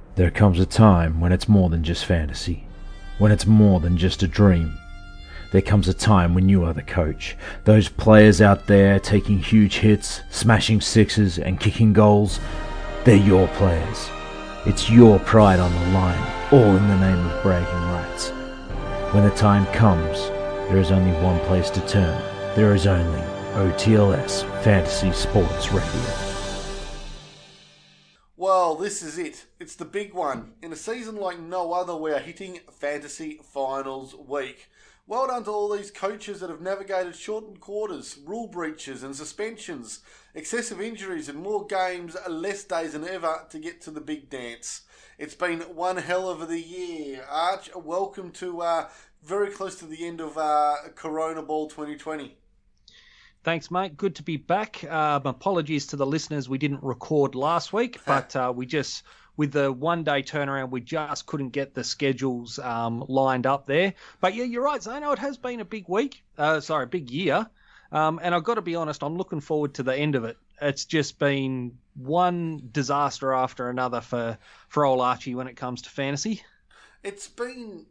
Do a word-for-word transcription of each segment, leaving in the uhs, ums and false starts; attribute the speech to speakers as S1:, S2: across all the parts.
S1: There comes a time when it's more than just fantasy, when it's more than just a dream. There comes a time when you are the coach. Those players out there taking huge hits, smashing sixes and kicking goals, they're your players. It's your pride on the line, all in the name of bragging rights. When the time comes, there is only one place to turn. There is only O T L S Fantasy Sports Radio.
S2: Well, this is it. It's the big one. In a season like no other, we are hitting Fantasy Finals Week. Well done to all these coaches that have navigated shortened quarters, rule breaches and suspensions, excessive injuries and more games, less days than ever to get to the big dance. It's been one hell of a year. Arch, welcome to uh, very close to the end of uh, Corona Ball twenty twenty.
S3: Thanks, mate. Good to be back. Um, apologies to the listeners. We didn't record last week, but uh, we just, with the one-day turnaround, we just couldn't get the schedules um, lined up there. But yeah, you're right, Zano. It has been a big week. Uh, sorry, a big year. Um, and I've got to be honest, I'm looking forward to the end of it. It's just been one disaster after another for, for old Archie when it comes to fantasy.
S2: It's been...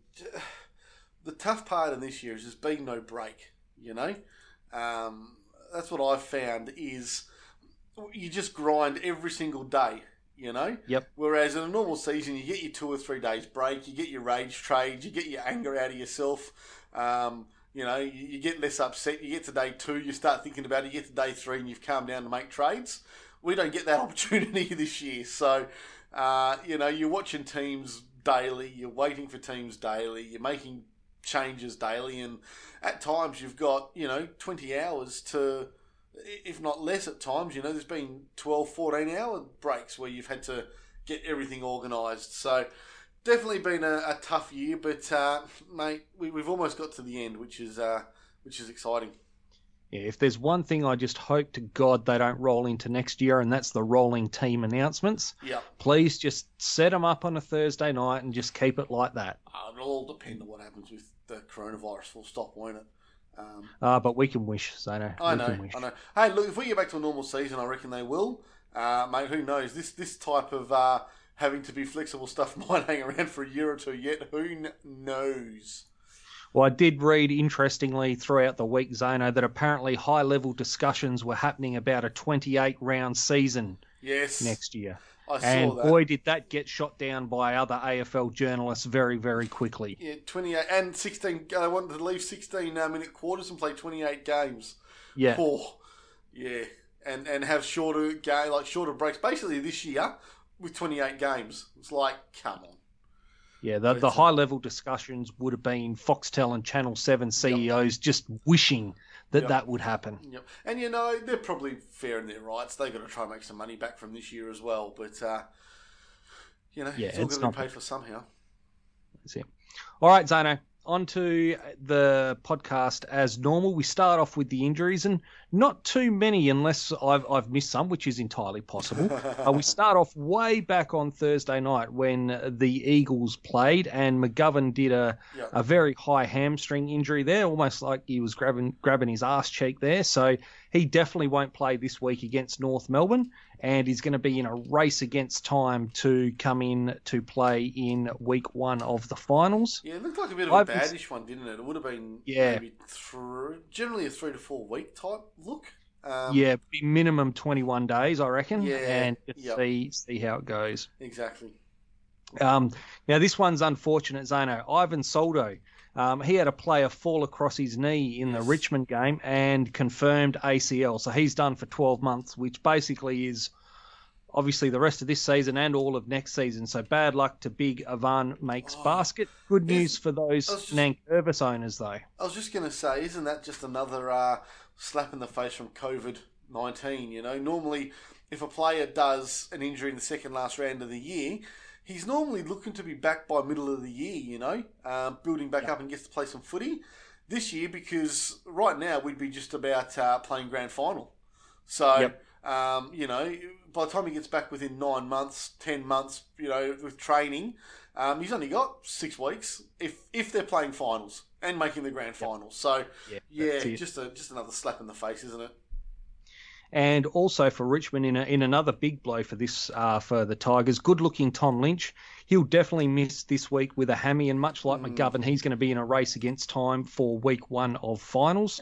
S2: The tough part of this year is there's been no break, you know? Um, that's what I've found is you just grind every single day, you know?
S3: Yep.
S2: Whereas in a normal season, you get your two or three days break, you get your rage trades, you get your anger out of yourself, um, you know, you, you get less upset, you get to day two, you start thinking about it, you get to day three and you've calmed down to make trades. We don't get that opportunity this year. So, uh, you know, you're watching teams daily, you're waiting for teams daily, you're making changes daily, and at times you've got, you know, twenty hours to, if not less at times, you know, there's been twelve, fourteen hour breaks where you've had to get everything organised. So definitely been a, a tough year, but uh, mate, we, we've almost got to the end, which is uh, which is exciting.
S3: Yeah, if there's one thing I just hope to God they don't roll into next year, and that's the rolling team announcements.
S2: Yeah.
S3: Please just set them up on a Thursday night and just keep it like that.
S2: Uh, it'll all depend on what happens with the coronavirus full stop, won't it? Um,
S3: uh, but we can wish, Zano.
S2: I
S3: we
S2: know,
S3: can wish.
S2: I know. Hey, look, if we get back to a normal season, I reckon they will. Uh, mate, who knows? This this type of uh, having to be flexible stuff might hang around for a year or two yet. Who kn- knows?
S3: Well, I did read, interestingly, throughout the week, Zano, that apparently high-level discussions were happening about a twenty-eight round season
S2: yes.
S3: next year.
S2: I saw
S3: and
S2: that.
S3: boy, did that get shot down by other A F L journalists very, very quickly.
S2: Yeah, twenty-eight and sixteen. They wanted to leave sixteen-minute quarters and play twenty-eight games.
S3: Yeah.
S2: Oh, yeah, and and have shorter game, like shorter breaks. Basically, this year with twenty-eight games, it's like, come on.
S3: Yeah, the, the high-level discussions would have been Foxtel and Channel seven C E Os yep. just wishing that
S2: yep.
S3: that would happen.
S2: Yep. And, you know, they're probably fair in their rights. They've got to try and make some money back from this year as well. But, uh, you know,
S3: yeah,
S2: it's all
S3: it's
S2: going to be paid for somehow.
S3: That's it. All right, Zano. On to the podcast as normal. We start off with the injuries, and not too many unless I've, I've missed some, which is entirely possible. uh, we start off way back on Thursday night when the Eagles played, and McGovern did a,
S2: yep.
S3: a very high hamstring injury there, almost like he was grabbing, grabbing his arse cheek there. So he definitely won't play this week against North Melbourne, and he's going to be in a race against time to come in to play in week one of the finals.
S2: Yeah, it looked like a bit of
S3: I've
S2: a badish one, didn't it? It would have been
S3: yeah.
S2: maybe three, generally a three to four week type look. Um,
S3: yeah, be minimum twenty-one days, I reckon,
S2: yeah,
S3: and just
S2: yep.
S3: see see how it goes.
S2: Exactly.
S3: Um, now, this one's unfortunate, Zano. Ivan Soldo, um, he had a player fall across his knee in
S2: yes.
S3: the Richmond game and confirmed A C L. So he's done for twelve months, which basically is obviously the rest of this season and all of next season. So bad luck to Big Ivan Makes
S2: oh,
S3: Basket. Good news for those
S2: just,
S3: Nankervis owners, though.
S2: I was just going to say, isn't that just another uh, slap in the face from COVID nineteen? You know, normally if a player does an injury in the second last round of the year, he's normally looking to be back by middle of the year, you know, um, building back
S3: yep.
S2: up and gets to play some footy. This year, because right now we'd be just about uh, playing grand final. So,
S3: yep.
S2: um, you know, by the time he gets back within nine months, ten months, you know, with training, um, he's only got six weeks if if they're playing finals and making the grand
S3: yep.
S2: finals. So,
S3: yeah,
S2: yeah just a, just another slap in the face, isn't it?
S3: And also for Richmond in a, in another big blow for this uh, for the Tigers, good-looking Tom Lynch. He'll definitely miss this week with a hammy, and much like mm. McGovern, he's going to be in a race against time for week one of finals.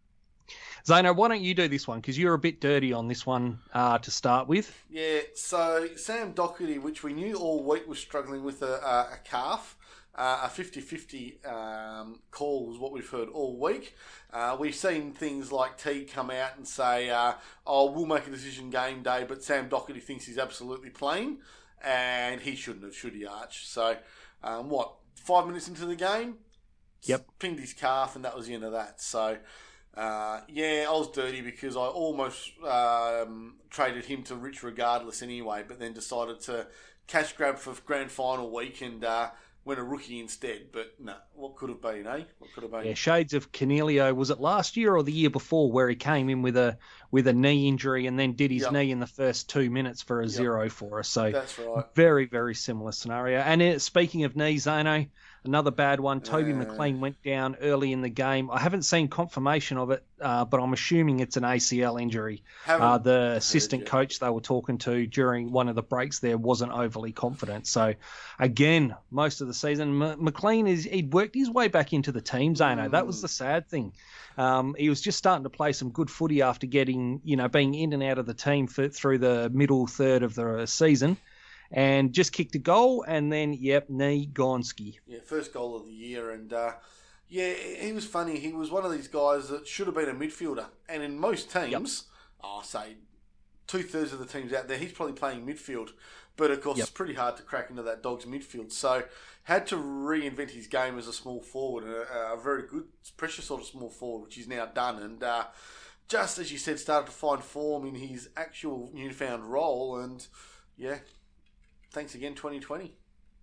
S3: Zano, why don't you do this one? Because you're a bit dirty on this one uh, to start with.
S2: Yeah, so Sam Docherty, which we knew all week was struggling with a, a, a calf, uh, a fifty-fifty um, call was what we've heard all week. Uh, we've seen things like T come out and say, uh, oh, we'll make a decision game day, but Sam Docherty thinks he's absolutely playing, and he shouldn't have, should he, Arch? So, um, what, five minutes into the game?
S3: Yep.
S2: Pinged his calf, and that was the end of that. So... Uh, yeah, I was dirty because I almost um, traded him to Rich regardless anyway, but then decided to cash grab for grand final week and uh, went a rookie instead. But no, what could have been, eh? What could have been?
S3: Yeah, shades of Cornelio. Was it last year or the year before where he came in with a with a knee injury and then did his
S2: yep.
S3: knee in the first two minutes for a yep. zero for us? So
S2: that's right.
S3: Very, very similar scenario. And it, speaking of knees, Zano, another bad one. Toby uh, McLean went down early in the game. I haven't seen confirmation of it, uh, but I'm assuming it's an A C L injury. Uh, the assistant coach they were talking to during one of the breaks there wasn't overly confident. So, again, most of the season, M- McLean, is he'd worked his way back into the team, Zano. Mm. That was the sad thing. Um, he was just starting to play some good footy after getting, you know, being in and out of the team for, through the middle third of the season. And just kicked a goal, and then, yep, knee Gonski.
S2: Yeah, first goal of the year. And, uh, yeah, he was funny. He was one of these guys that should have been a midfielder. And in most teams, yep. oh, say, two-thirds of the teams out there, he's probably playing midfield. But, of course, yep. it's pretty hard to crack into that Dogs midfield. So, had to reinvent his game as a small forward, a, a very good, precious sort of small forward, which he's now done. And uh, just, as you said, started to find form in his actual newfound role. And, yeah... Thanks again, twenty twenty.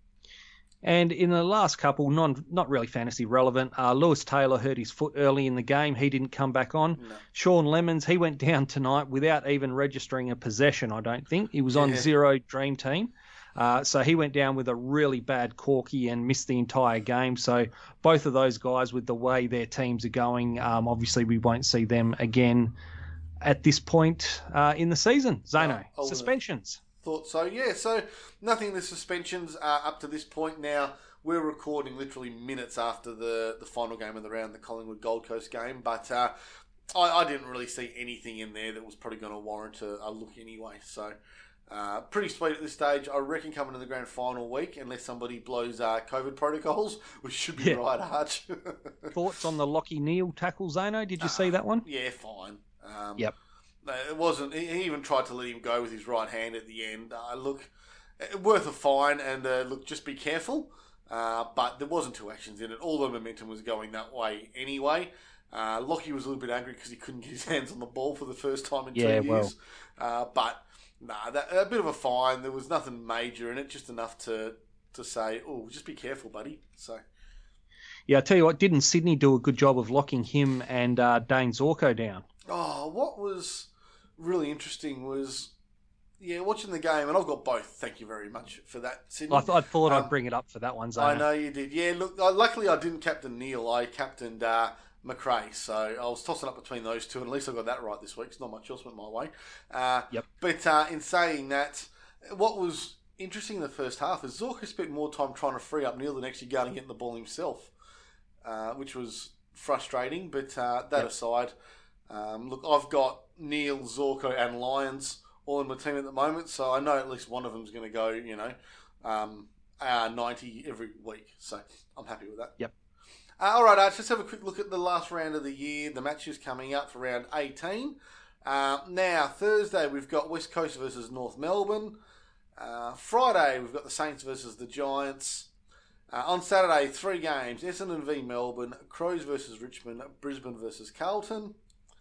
S3: And in the last couple, non, not really fantasy relevant, uh, Lewis Taylor hurt his foot early in the game. He didn't come back on. No. Sean Lemons, he went down tonight without even registering a possession, I don't think. He was on yeah. zero Dream Team. Uh, so he went down with a really bad corky and missed the entire game. So both of those guys, with the way their teams are going, um, obviously we won't see them again at this point uh, in the season. Zano, oh, suspensions.
S2: Thought so, yeah. So nothing in the suspensions uh, up to this point. Now we're recording literally minutes after the, the final game of the round, the Collingwood Gold Coast game. But uh, I, I didn't really see anything in there that was probably going to warrant a, a look anyway. So uh, pretty sweet at this stage. I reckon coming to the grand final week, unless somebody blows uh, COVID protocols, which should be yeah. right, Arch.
S3: Thoughts on the Lockie Neal tackle, Zano? Did you uh, see that one?
S2: Yeah, fine. Um,
S3: yep.
S2: It wasn't. He even tried to let him go with his right hand at the end. Uh, look, worth a fine, and uh, look, just be careful. Uh, but there wasn't two actions in it. All the momentum was going that way anyway. Uh, Lockie was a little bit angry because he couldn't get his hands on the ball for the first time in
S3: yeah,
S2: two
S3: well.
S2: years. Uh, but nah, that, a bit of a fine. There was nothing major in it, just enough to to say, "Oh, just be careful, buddy." So.
S3: Yeah, I tell you what, didn't Sydney do a good job of locking him and uh, Dane Zorko down?
S2: Oh, what was really interesting was, yeah, watching the game, and I've got both. Thank you very much for that, Sydney.
S3: I, th- I thought um,
S2: um,
S3: I'd bring it up for that one, Zana.
S2: I know you did. Yeah, look, uh, luckily I didn't captain Neil. I captained uh, McRae, so I was tossing up between those two, and at least I got that right this week. It's not much else went my way. Uh,
S3: yep.
S2: But uh, in saying that, what was interesting in the first half is Zorko spent more time trying to free up Neil than actually going and getting the ball himself, uh, which was frustrating. But uh, that yep. aside, um, look, I've got Neil, Zorko, and Lyons all in my team at the moment, so I know at least one of them's going to go, you know, um, uh, ninety every week. So I'm happy with that.
S3: Yep.
S2: Uh, all right, Arch, let's have a quick look at the last round of the year. The matches coming up for round eighteen. Uh, now, Thursday, we've got West Coast versus North Melbourne. Uh, Friday, we've got the Saints versus the Giants. Uh, on Saturday, three games. Essendon v Melbourne, Crows versus Richmond, Brisbane versus Carlton.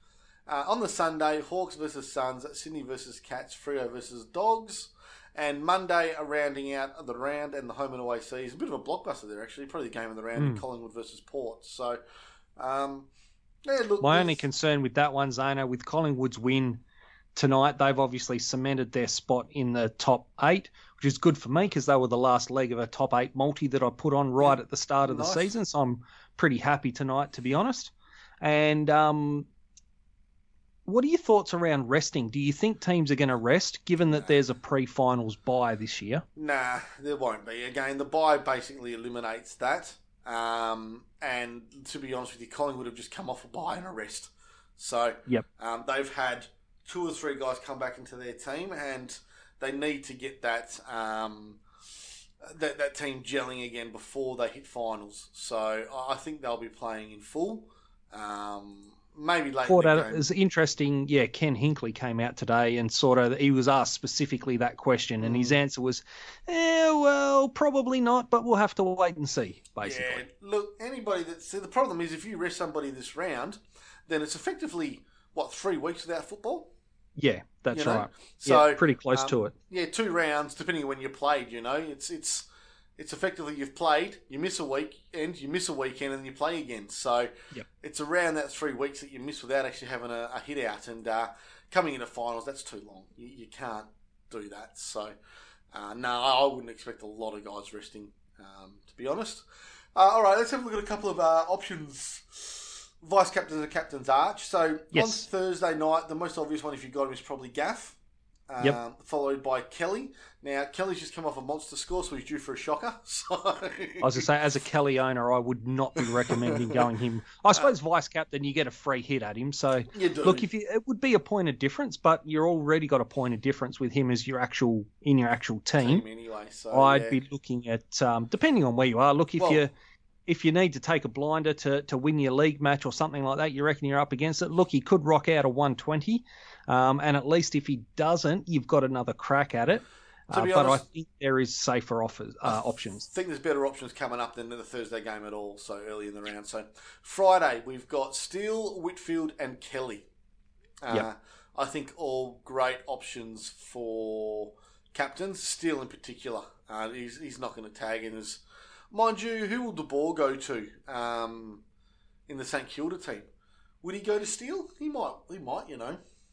S2: Uh, on the Sunday, Hawks versus Suns, Sydney versus Cats, Freo versus Dogs. And Monday, a rounding out the round and the home and away season. A bit of a blockbuster there, actually. Probably the game of the round, mm. Collingwood versus Port. So, um, yeah, look.
S3: My
S2: there's...
S3: only concern with that one, Zana, with Collingwood's win tonight, they've obviously cemented their spot in the top eight, which is good for me because they were the last leg of a top eight multi that I put on right at the start of nice. the season. So I'm pretty happy tonight, to be honest. And, um, what are your thoughts around resting? Do you think teams are going to rest, given that there's a pre-finals bye this year?
S2: Nah, there won't be. Again, the bye basically eliminates that. Um, and to be honest with you, Collingwood have just come off a bye and a rest. So
S3: yep.
S2: um, they've had two or three guys come back into their team, and they need to get that um, that, that team gelling again before they hit finals. So I think they'll be playing in full. Um, maybe late
S3: Thought
S2: in the
S3: it
S2: game.
S3: was interesting. Yeah, Ken Hinkley came out today and sort of he was asked specifically that question, and mm. his answer was, "Eh, well, probably not, but we'll have to wait and see." Basically,
S2: yeah. Look, anybody that see the problem is if you rest somebody this round, then it's effectively what three weeks without football.
S3: Yeah, that's
S2: you know?
S3: right.
S2: So
S3: yeah, pretty close
S2: um,
S3: to it.
S2: Yeah, two rounds depending on when you played. You know, it's it's. It's effectively you've played, you miss a week, and you miss a weekend, and you play again. So
S3: yep.
S2: it's around that three weeks that you miss without actually having a, a hit out. And uh, coming into finals, that's too long. You, you can't do that. So uh, no, I wouldn't expect a lot of guys resting, um, to be honest. Uh, all right, let's have a look at a couple of uh, options. Vice captains and captain's arch. So
S3: yes.
S2: on Thursday night, the most obvious one if you got him is probably Gaff. Um,
S3: yep.
S2: Followed by Kelly. Now, Kelly's just come off a monster score, so he's due for a shocker. So...
S3: I was going to say, as a Kelly owner, I would not be recommending going him. I suppose uh, vice captain, you get a free hit at him. So,
S2: you do.
S3: look, if you, it would be a point of difference, but you're already got a point of difference with him as your actual in your actual team.
S2: team anyway, so,
S3: I'd
S2: yeah.
S3: be looking at, um, depending on where you are. Look, if
S2: well,
S3: you if you need to take a blinder to, to win your league match or something like that, you reckon you're up against it. Look, he could rock out a one twenty. Um, and at least if he doesn't, you've got another crack at it. Uh, but honest, I think there is safer offers, uh, options.
S2: I think there's better options coming up than the Thursday game at all, so early in the round. So Friday, we've got Steele, Whitfield and Kelly. Uh,
S3: yep.
S2: I think all great options for captains. Steele in particular. Uh, he's, he's not going to tag in as... Mind you, who will De Boer go to um, in the St Kilda team? Would he go to Steele? He might, He might, you know.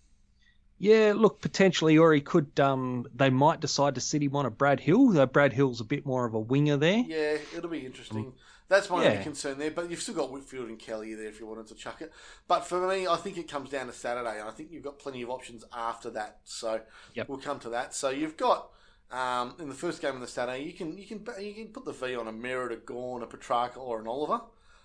S3: Yeah, look, potentially, or he could. Um, they might decide to sit him on a Brad Hill. Though Brad Hill's a bit more of a winger there.
S2: Yeah, it'll be interesting. That's my
S3: yeah.
S2: only concern there. But you've still got Whitfield and Kelly there if you wanted to chuck it. But for me, I think it comes down to Saturday, and I think you've got plenty of options after that. So
S3: yep.
S2: we'll come to that. So you've got um, in the first game of the Saturday, you can you can you can put the V on a Merritt, a Gawn, a Petrarca, or an Oliver.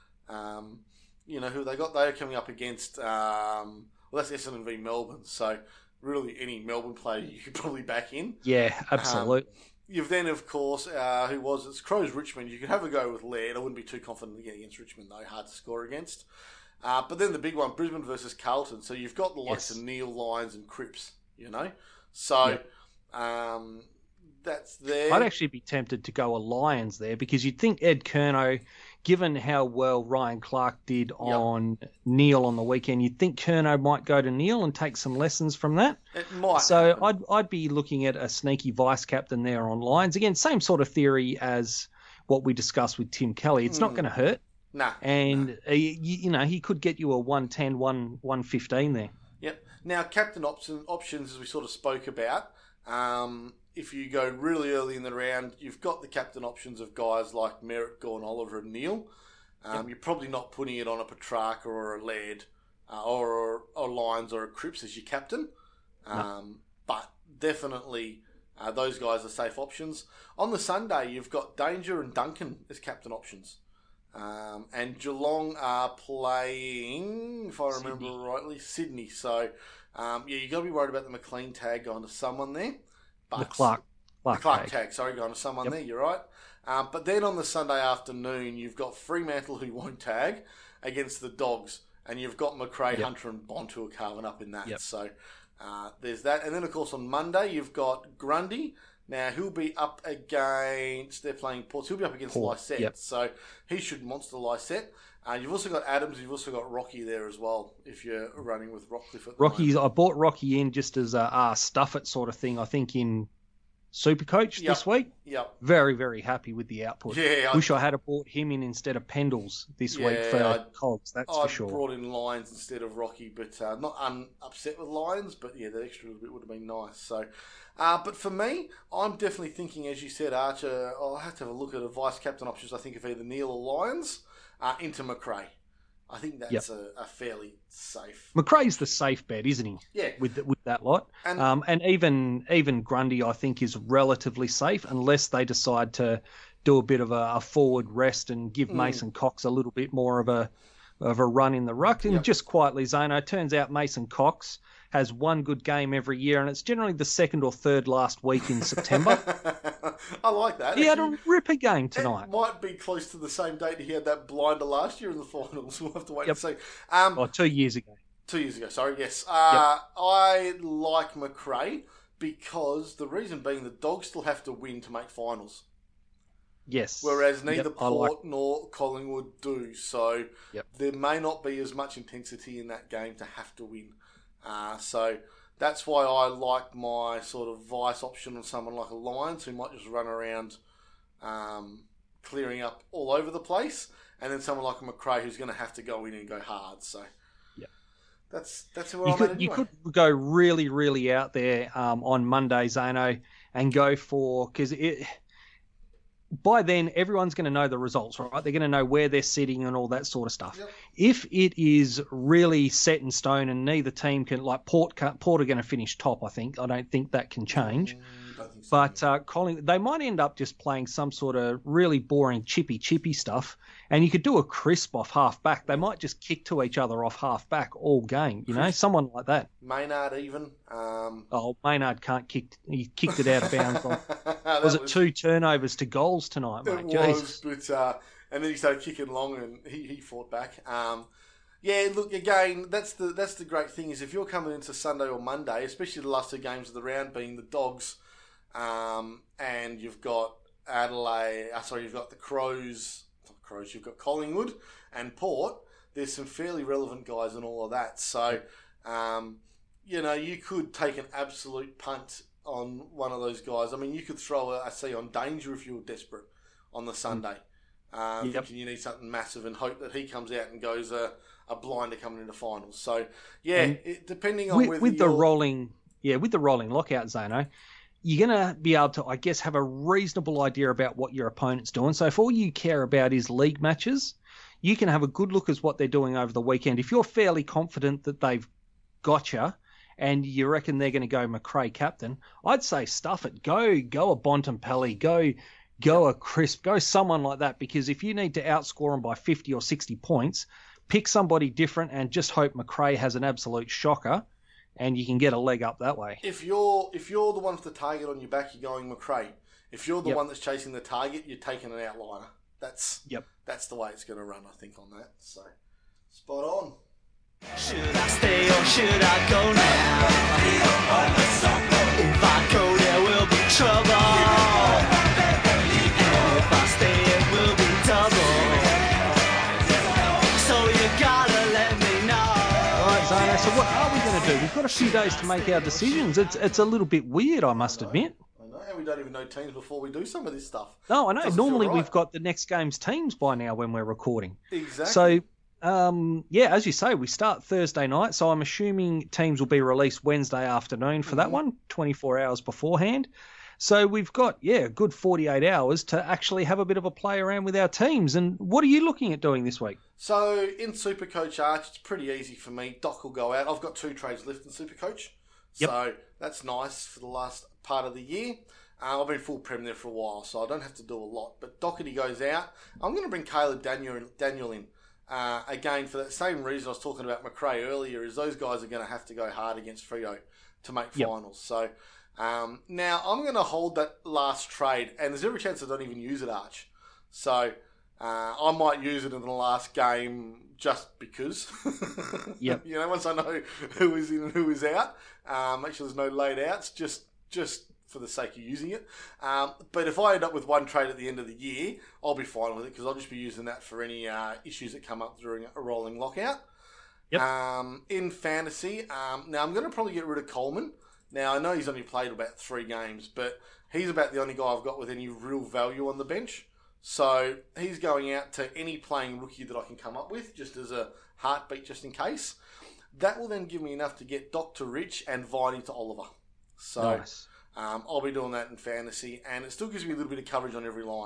S2: Um, you know who they got? They're coming up against. Um, well, that's Essendon v Melbourne. So. Really, any Melbourne player you could probably back in.
S3: Yeah, absolutely.
S2: Um, you've then, of course, uh, who was it's Crows Richmond. You could have a go with Laird. I wouldn't be too confident against Richmond, though. Hard to score against. Uh, but then the big one, Brisbane versus Carlton. So you've got the likes
S3: yes.
S2: of Neil, Lyons, and Cripps, you know? So
S3: yep.
S2: um, that's there.
S3: I'd actually be tempted to go a Lions there because you'd think Ed Curnow, given how well Ryan Clark did on yep. Neil on the weekend, you'd think Curnow might go to Neil and take some lessons from that.
S2: It might.
S3: So
S2: happen.
S3: I'd I'd be looking at a sneaky vice captain there on Lions. Again, same sort of theory as what we discussed with Tim Kelly. It's mm. not going to hurt.
S2: Nah.
S3: And,
S2: nah.
S3: Uh, you, you know, he could get you a one ten, one fifteen there.
S2: Yep. Now, captain option, options, as we sort of spoke about, um, if you go really early in the round, you've got the captain options of guys like Merritt, Gawn, Oliver and Neil. Um, yep. You're probably not putting it on a Petrarca or a Laird uh, or, or Lyons or a Cripps as your captain. Um, no. But definitely uh, those guys are safe options. On the Sunday, you've got Danger and Duncan as captain options. Um, and Geelong are playing, if I remember
S3: Sydney.
S2: rightly, Sydney. So, um, yeah, you've got to be worried about the McLean tag going to someone there. But
S3: the Clark, Clark,
S2: the Clark
S3: tag.
S2: tag, sorry, going to someone
S3: yep.
S2: there, you're right. Um, but then on the Sunday afternoon, you've got Fremantle who won't tag against the Dogs. And you've got McRae,
S3: yep.
S2: Hunter and Bontour carving up in that.
S3: Yep.
S2: So uh, there's that. And then, of course, on Monday, you've got Grundy. Now, he'll be up against... They're playing Ports. He'll be up against
S3: Port,
S2: Lysette.
S3: yep.
S2: So he should monster Lysette. Uh, you've also got Adams. You've also got Rocky there as well, if you're running with Rockcliffe at the
S3: Rocky,
S2: moment.
S3: I bought Rocky in just as a uh, stuff it sort of thing, I think, in Supercoach
S2: Yep.
S3: this week.
S2: Yep.
S3: Very, very happy with the output.
S2: Yeah,
S3: Wish
S2: I,
S3: I had bought him in instead of Pendles this
S2: yeah,
S3: week for
S2: I,
S3: Cogs, that's
S2: I
S3: for sure.
S2: brought in Lions instead of Rocky, but uh, not un- upset with Lions, but yeah, the extra little bit would have been nice. So, uh, but for me, I'm definitely thinking, as you said, Archer, I'll have to have a look at a vice captain options. I think of either Neil or Lions uh, into McRae. I think that's
S3: Yep.
S2: a, a fairly safe.
S3: Macrae's the safe bet, isn't he?
S2: Yeah.
S3: With with that lot,
S2: And-
S3: um, and even even Grundy, I think, is relatively safe unless they decide to do a bit of a, a forward rest and give
S2: Mm.
S3: Mason Cox a little bit more of a of a run in the ruck. And
S2: Yep.
S3: just quietly, Zano, turns out Mason Cox has one good game every year, and it's generally the second or third last week in September.
S2: I like that.
S3: He had
S2: Actually,
S3: a ripper game
S2: it
S3: tonight.
S2: might be close to the same date he had that blinder last year in the finals. We'll have to wait
S3: Yep.
S2: and see. Um,
S3: Oh, two years ago.
S2: Two years ago, sorry, yes. Uh, I like Macrae because the reason being the Dogs still have to win to make finals.
S3: Yes.
S2: Whereas neither
S3: Yep, I
S2: Port
S3: like-
S2: nor Collingwood do. So
S3: Yep.
S2: there may not be as much intensity in that game to have to win. Uh, so that's why I like my sort of vice option on someone like a Lions who might just run around um, clearing up all over the place. And then someone like a Macrae who's going to have to go in and go hard. So
S3: Yep.
S2: that's that's where
S3: You
S2: I'm
S3: could,
S2: at
S3: you
S2: anyway.
S3: could go really, really out there um, on Monday, Zano, and go for, because it by then everyone's going to know the results, right? They're going to know where they're sitting and all that sort of stuff.
S2: Yep.
S3: If it is really set in stone and neither team can, like Port, Port are going to finish top, I think. I don't think that can change.
S2: Mm, don't think so.
S3: But uh, Colling, they might end up just playing some sort of really boring chippy chippy stuff, and you could do a crisp off half back. They might just kick to each other off half back all game, you know,
S2: Crisp.
S3: someone like that.
S2: Maynard even. Um,
S3: Oh, Maynard can't kick. He kicked it out of bounds. On,
S2: that
S3: was it two turnovers to goals tonight,
S2: It
S3: mate?
S2: was,
S3: Jesus.
S2: but uh, and then he started kicking long, and he, he fought back. Um, yeah, look again. That's the that's the great thing is if you're coming into Sunday or Monday, especially the last two games of the round being the Dogs, um, and you've got Adelaide. Uh, sorry, you've got the Crows. Not Crows. You've got Collingwood and Port. There's some fairly relevant guys and all of that. So, um, you know, you could take an absolute punt on one of those guys. I mean, you could throw a, a C on Danger if you were desperate on the Sunday. Um,
S3: Yep.
S2: Thinking you need something massive and hope that he comes out and goes a, a blinder coming into finals. So, yeah,
S3: And
S2: it, depending on
S3: With,
S2: whether
S3: with the
S2: you're-
S3: rolling, yeah, with the rolling lockout, Zano, you're going to be able to, I guess, have a reasonable idea about what your opponent's doing. So if all you care about is league matches, you can have a good look at what they're doing over the weekend. If you're fairly confident that they've got you and you reckon they're going to go Macrae captain, I'd say stuff it. Go go a Bontempelli, go go a Crisp, go someone like that, because if you need to outscore them by fifty or sixty points, pick somebody different and just hope Macrae has an absolute shocker and you can get a leg up that way.
S2: If you're if you're the one with the target on your back, you're going Macrae. If you're the
S3: Yep.
S2: one that's chasing the target, you're taking an outliner. That's
S3: Yep.
S2: that's the way it's going to run, I think, on that. So, spot on.
S4: Should I stay or should I go now? If I go, there will be trouble. And if I stay, it will be double. So you gotta let me know.
S3: All right, Zano, so what are we going to do? We've got a few days to make our decisions. It's it's a little bit weird, I must admit.
S2: I know, and we don't even know teams before we do some of this stuff.
S3: No, I know.
S2: Doesn't feel
S3: Normally
S2: right.
S3: we've got the next game's teams by now when we're recording.
S2: Exactly.
S3: So, um, yeah, as you say, we start Thursday night. So I'm assuming teams will be released Wednesday afternoon for
S2: Mm-hmm.
S3: that one, twenty-four hours beforehand. So we've got, yeah, a good forty-eight hours to actually have a bit of a play around with our teams. And what are you looking at doing this week?
S2: So in Supercoach Arch, it's pretty easy for me. Doc will go out. I've got two trades left in Supercoach,
S3: Yep.
S2: so that's nice for the last part of the year. Uh, I've been full prem there for a while, so I don't have to do a lot. But Doherty goes out. I'm going to bring Caleb Daniel, Daniel in. Uh, again, for that same reason I was talking about Macrae earlier, is those guys are going to have to go hard against Freo to make
S3: Yep.
S2: finals. So um, now I'm going to hold that last trade, and there's every chance I don't even use it, Arch. So uh, I might use it in the last game just because.
S3: Yep.
S2: You know, once I know who is in and who is out, um, make sure there's no laid outs, just just for the sake of using it. Um, but if I end up with one trade at the end of the year, I'll be fine with it because I'll just be using that for any uh, issues that come up during a rolling lockout.
S3: Yep.
S2: Um, in fantasy, um, now I'm going to probably get rid of Coleman. Now, I know he's only played about three games, but he's about the only guy I've got with any real value on the bench. So he's going out to any playing rookie that I can come up with, just as a heartbeat, just in case. That will then give me enough to get Doctor Rich and Viney to Oliver. So
S3: Nice.
S2: um, I'll be doing that in fantasy, and it still gives me a little bit of coverage on every line.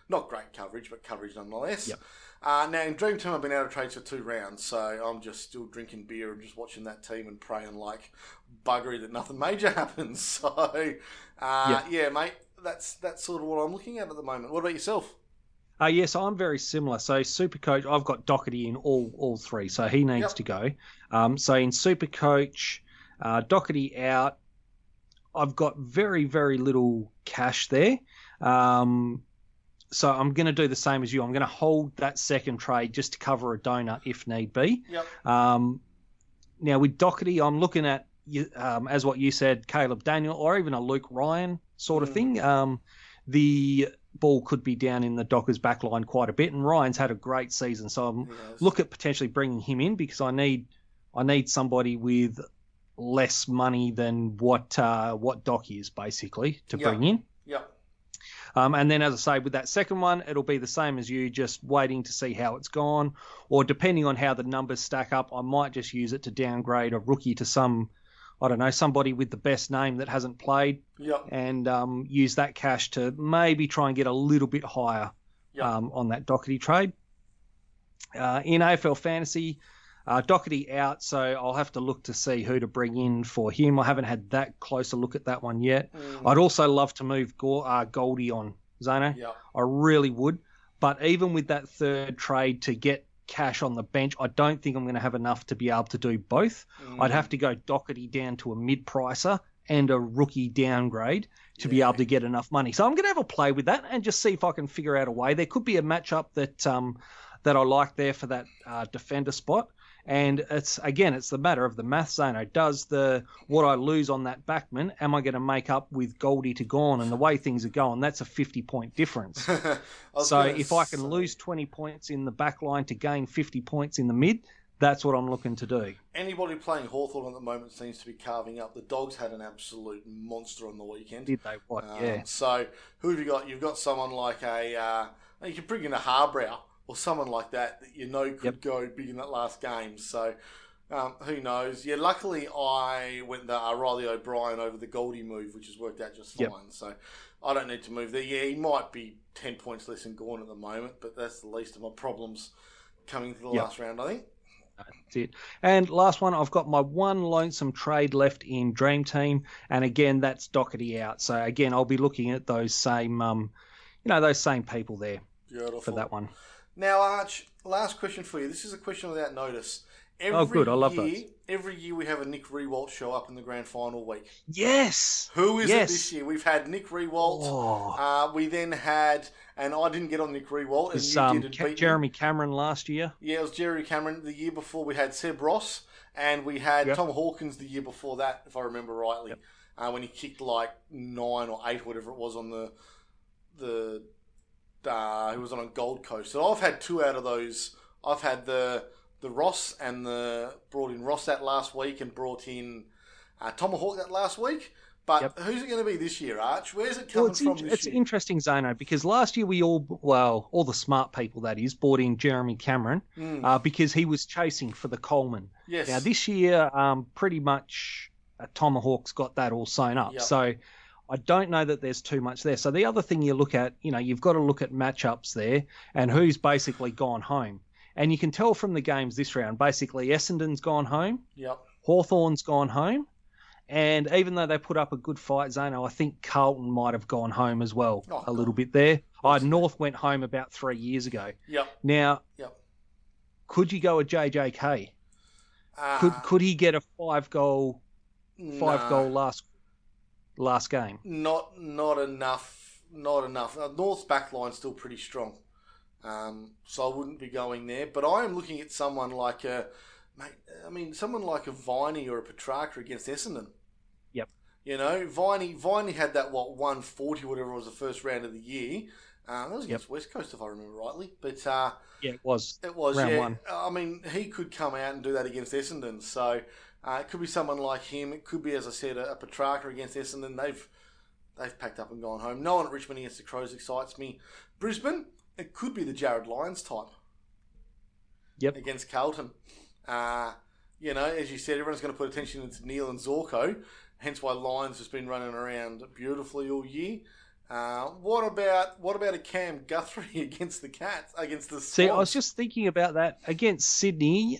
S2: Not great coverage, but coverage nonetheless.
S3: Yep.
S2: Uh, now, in Dream Team, I've been out of trades for two rounds, so I'm just still drinking beer and just watching that team and praying like buggery that nothing major happens. So, uh,
S3: Yep.
S2: yeah, mate, that's that's sort of what I'm looking at at the moment. What about yourself?
S3: Uh, yes, I'm very similar. So Supercoach, I've got Doherty in all all three, so he needs
S2: Yep.
S3: to go. Um, so in Supercoach, uh, Doherty out. I've got very, very little cash there. Um, so I'm going to do the same as you. I'm going to hold that second trade just to cover a donut if need be.
S2: Yep.
S3: Um, now with Doherty, I'm looking at, um, as what you said, Caleb Daniel or even a Luke Ryan sort of
S2: Mm.
S3: thing. Um, the ball could be down in the Dockers back line quite a bit, and Ryan's had a great season. So I'm
S2: Yes.
S3: look at potentially bringing him in because I need I need somebody with less money than what uh, what Doc is basically to
S2: Yep.
S3: bring in.
S2: Yep.
S3: Um, and then, as I say, with that second one, it'll be the same as you, just waiting to see how it's gone, or depending on how the numbers stack up, I might just use it to downgrade a rookie to some, I don't know, somebody with the best name that hasn't played,
S2: Yep.
S3: and um, use that cash to maybe try and get a little bit higher
S2: Yep.
S3: um, on that Doherty trade. Uh, in A F L Fantasy, uh, Doherty out, so I'll have to look to see who to bring in for him. I haven't had that closer look at that one yet.
S2: Mm.
S3: I'd also love to move Go- uh, Goldie on, Zano.
S2: Yep.
S3: I really would. But even with that third trade to get cash on the bench, I don't think I'm going to have enough to be able to do both.
S2: Mm.
S3: I'd have to go Doherty down to a mid-pricer and a rookie downgrade to be
S2: Yeah.
S3: able to get enough money. So I'm going to have a play with that and just see if I can figure out a way. There could be a matchup that um, that I like there for that uh, defender spot. And it's again, it's the matter of the math, Zano. Does the what I lose on that backman, am I going to make up with Goldie to gone? And the way things are going, that's a fifty-point difference.
S2: I was
S3: So
S2: gonna
S3: if I can
S2: say,
S3: lose twenty points in the back line to gain fifty points in the mid, that's what I'm looking to do.
S2: anybody playing Hawthorn at the moment seems to be carving up. The Dogs had an absolute monster on the weekend.
S3: Did they what?
S2: Um,
S3: yeah.
S2: So who have you got? You've got someone like a uh, you can bring in a Harbrow or someone like that that you know could
S3: Yep.
S2: go big in that last game. So um, who knows? Yeah, luckily I went the uh, Riley O'Brien over the Goldie move, which has worked out just fine.
S3: Yep.
S2: So I don't need to move there. Yeah, he might be ten points less than Gawn at the moment, but that's the least of my problems coming to the
S3: Yep.
S2: last round, I think.
S3: That's it. And last one, I've got my one lonesome trade left in Dream Team, and again, that's Doherty out. So again, I'll be looking at those same, um, you know, those same people there
S2: Beautiful.
S3: for that one.
S2: Now, Arch, last question for you. This is a question without notice. Every
S3: Oh, good. I love
S2: year,
S3: those.
S2: Every year we have a Nick Rewalt show up in the grand final week.
S3: Yes.
S2: Who is
S3: Yes.
S2: it this year? We've had Nick Rewalt.
S3: Oh.
S2: Uh, we then had, and I didn't get on Nick Rewalt, and
S3: It's,
S2: you
S3: um,
S2: did. and
S3: Ca-
S2: beat me.
S3: Jeremy Cameron last year.
S2: Yeah, it was Jerry Cameron. The year before we had Seb Ross, and we had
S3: Yep.
S2: Tom Hawkins the year before that, if I remember rightly,
S3: Yep.
S2: uh, when he kicked like nine or eight, whatever it was on the the uh, he was on Gold Coast. So I've had two out of those. I've had the the Ross and the brought in Ross that last week and brought in uh, Tomahawk that last week. But
S3: Yep.
S2: who's it going to be this year, Arch? Where's it
S3: Well,
S2: coming
S3: it's,
S2: from
S3: in-
S2: this
S3: it's
S2: year?
S3: interesting, Zano, because last year we all, well, all the smart people, that is, bought in Jeremy Cameron
S2: Mm.
S3: uh, because he was chasing for the Coleman.
S2: Yes.
S3: Now, this year, um, pretty much uh, Tomahawk's got that all sewn up.
S2: Yep.
S3: So I don't know that there's too much there. So the other thing you look at, you know, you've got to look at matchups there and who's basically gone home. And you can tell from the games this round, basically Essendon's gone home,
S2: Yep.
S3: Hawthorn's gone home, and even though they put up a good fight, Zano, I think Carlton might have gone home as well
S2: Oh,
S3: a little bit there. I North went home about three years ago.
S2: Yep.
S3: Now,
S2: Yep.
S3: could you go a J J K?
S2: Uh,
S3: Could could he get a five goal five
S2: nah.
S3: goal last last game?
S2: Not not enough. Not enough. Uh, North's backline's still pretty strong, um, so I wouldn't be going there. But I am looking at someone like a, mate. I mean, someone like a Viney or a Petrarca against Essendon.
S3: Yep.
S2: You know, Viney Viney had that what one forty whatever it was the first round of the year. Um, that was against West Coast if I remember rightly. But uh,
S3: Yeah, it was.
S2: it was
S3: Round
S2: yeah.
S3: one.
S2: I mean, he could come out and do that against Essendon. So uh, it could be someone like him. It could be, as I said, a, a Petrarca against Essendon. They've they've packed up and gone home. No one at Richmond against the Crows excites me. Brisbane, it could be the Jared Lyons type.
S3: Yep.
S2: Against Carlton. Uh, you know, as you said, everyone's going to put attention into Neil and Zorko. Hence why Lyons has been running around beautifully all year. Uh, what about what about a Cam Guthrie against the Cats, against the Swans?
S3: See, I was just thinking about that against Sydney.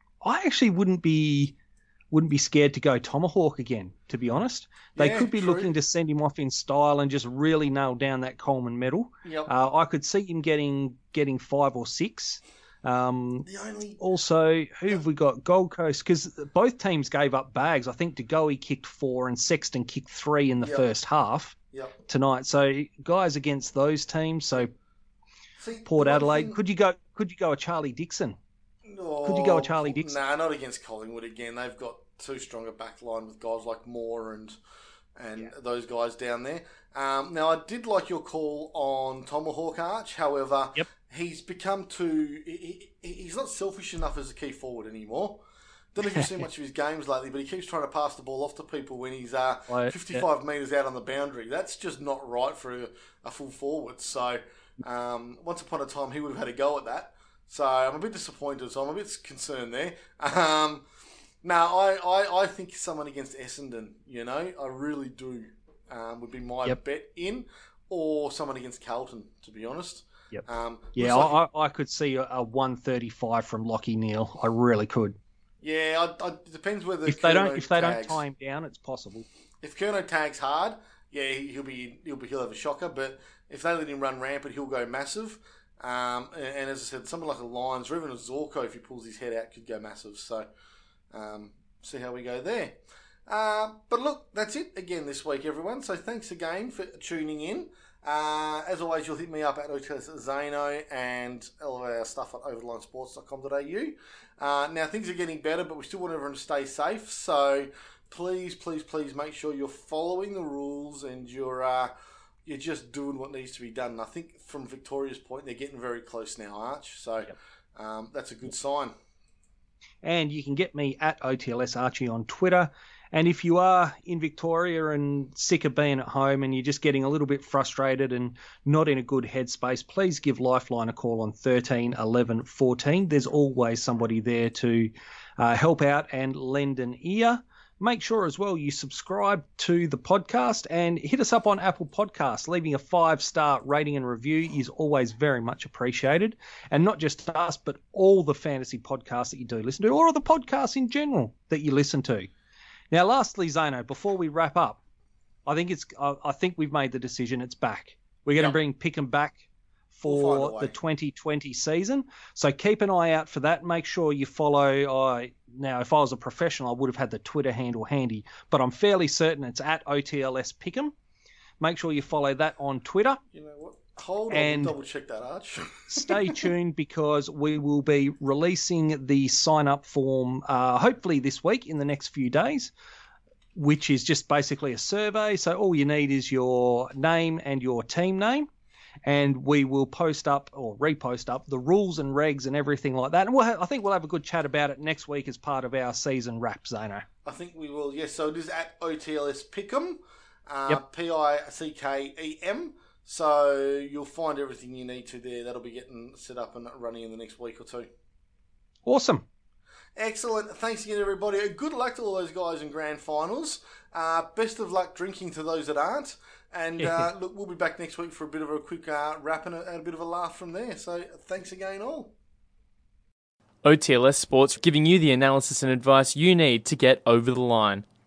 S3: I actually wouldn't be wouldn't be scared to go Tomahawk again, to be honest. They
S2: Yeah,
S3: could be
S2: true.
S3: looking to send him off in style and just really nail down that Coleman medal.
S2: Yep.
S3: Uh, I could see him getting getting five or six. Um,
S2: The only
S3: also, who have we got? Gold Coast, because both teams gave up bags. I think De Goey kicked four and Sexton kicked three in the
S2: Yep.
S3: first half
S2: Yep.
S3: tonight. So guys against those teams. So
S2: See,
S3: Port
S2: the one
S3: Adelaide.
S2: thing-
S3: Could you go? Could you go a Charlie Dixon?
S2: Oh,
S3: Could you go with Charlie Dixon?
S2: Nah, not against Collingwood again. They've got too strong a back line with guys like Moore and and
S3: Yeah.
S2: those guys down there. Um, now, I did like your call on Tomahawk Arch. However,
S3: Yep.
S2: he's become too... He, he, he's not selfish enough as a key forward anymore. Don't know if you've seen much of his games lately, but he keeps trying to pass the ball off to people when he's uh,
S3: Right,
S2: fifty-five metres out on the boundary. That's just not right for a, a full forward. So, um, once upon a time, he would have had a go at that. So, I'm a bit disappointed. So, I'm a bit concerned there. Um, now, I, I, I think someone against Essendon, you know, I really do, um, would be my
S3: Yep.
S2: bet in, or someone against Carlton, to be honest.
S3: Yep.
S2: Um,
S3: Yeah,
S2: looks like-
S3: I, I could see a, a one thirty-five from Lockie Neal. I really could.
S2: yeah, I, I, it depends whether
S3: If they don't,
S2: Curnow
S3: if they don't
S2: tags.
S3: tie him down, it's possible.
S2: If Curnow tags hard, yeah, he- he'll be he'll be he'll have a shocker. But if they let him run rampant, he'll go massive. Um, and, and as I said, someone like a Lions or even a Zorko, if he pulls his head out, could go massive. So, um, see how we go there. Uh, but look, that's it again this week, everyone. So thanks again for tuning in. Uh, as always, you'll hit me up at O T L S Zano and all of our stuff at overline sports dot com dot a u. Uh, now, things are getting better, but we still want everyone to stay safe. So please, please, please make sure you're following the rules and you're uh, you're just doing what needs to be done. And I think from Victoria's point, they're getting very close now, Arch. So um, that's a good sign.
S3: And you can get me at O T L S Archie on Twitter. And if you are in Victoria and sick of being at home and you're just getting a little bit frustrated and not in a good headspace, please give Lifeline a call on thirteen eleven fourteen. There's always somebody there to uh, help out and lend an ear. Make sure as well you subscribe to the podcast and hit us up on Apple Podcasts. Leaving a five-star rating and review is always very much appreciated. And not just us, but all the fantasy podcasts that you do listen to, or the podcasts in general that you listen to. Now, lastly, Zano, before we wrap up, I think it's I, I think we've made the decision. It's back. We're going to
S2: Yep.
S3: bring Pick'em back
S2: We'll
S3: for
S2: find a way.
S3: the twenty twenty season. So keep an eye out for that. Make sure you follow. Uh, now, if I was a professional, I would have had the Twitter handle handy, but I'm fairly certain it's at O T L S Pick'em. Make sure you follow that on Twitter.
S2: You know what? Hold on,
S3: And-
S2: double check that, Arch.
S3: Stay tuned because we will be releasing the sign-up form uh, hopefully this week in the next few days, which is just basically a survey. So all you need is your name and your team name, and we will post up or repost up the rules and regs and everything like that. And we'll ha- I think we'll have a good chat about it next week as part of our season wrap, Zano.
S2: I think we will, yes. So it is at O T L S Pick'em, uh,
S3: Yep.
S2: P I C K E M. So you'll find everything you need to there. That'll be getting set up and running in the next week or two.
S3: Awesome.
S2: Excellent. Thanks again, everybody. Good luck to all those guys in grand finals. Uh, best of luck drinking to those that aren't. And uh, look, we'll be back next week for a bit of a quick uh, wrap and a, and a bit of a laugh from there. So thanks again, all.
S5: O T L S Sports, giving you the analysis and advice you need to get over the line.